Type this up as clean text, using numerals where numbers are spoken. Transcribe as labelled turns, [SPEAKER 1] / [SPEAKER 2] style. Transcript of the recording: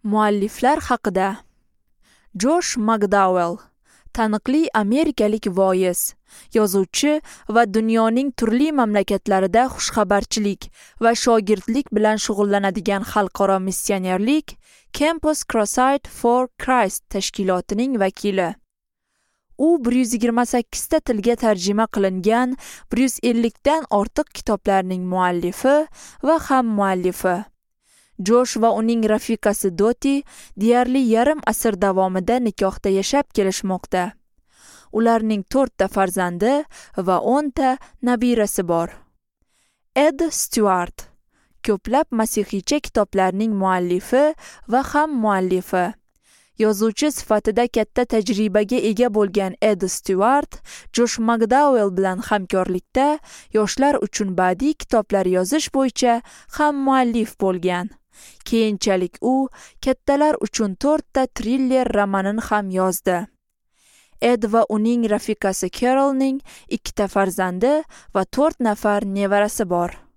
[SPEAKER 1] Mualliflar haqida. Josh McDowell, taniqli amerikalik voiz, yozuvchi va dunyoning turli mamlakatlarida xushxabarchilik va shogirdlik bilan shug'ullanadigan xalqaro missionerlik Campus Crusade for Christ tashkilotining vakili. U 128 ta tilga tarjima qilingan 150 dan ortiq kitoblarning muallifi va ham muallifi. Josh va uning rafiqasi Doti deyarli yarim asr davomida nikohda yashab kelishmoqda. Ularning 4 ta farzandi va 10 ta nabirasi bor. Ed Stewart, ko'plab masihiycha kitoblarning muallifi va ham muallifi. Yozuvchi sifatida katta tajribaga ega bo'lgan Ed Stewart, Josh McDowell bilan hamkorlikda yoshlar uchun badiiy kitoblar yozish bo'yicha ham muallif bo'lgan. Keyinchalik u kattalar uchun 4 ta triller romanini ham yozdi. Ed va uning rafiqasi Carolning 2 ta farzandi va 4 nafar nevarasi bor.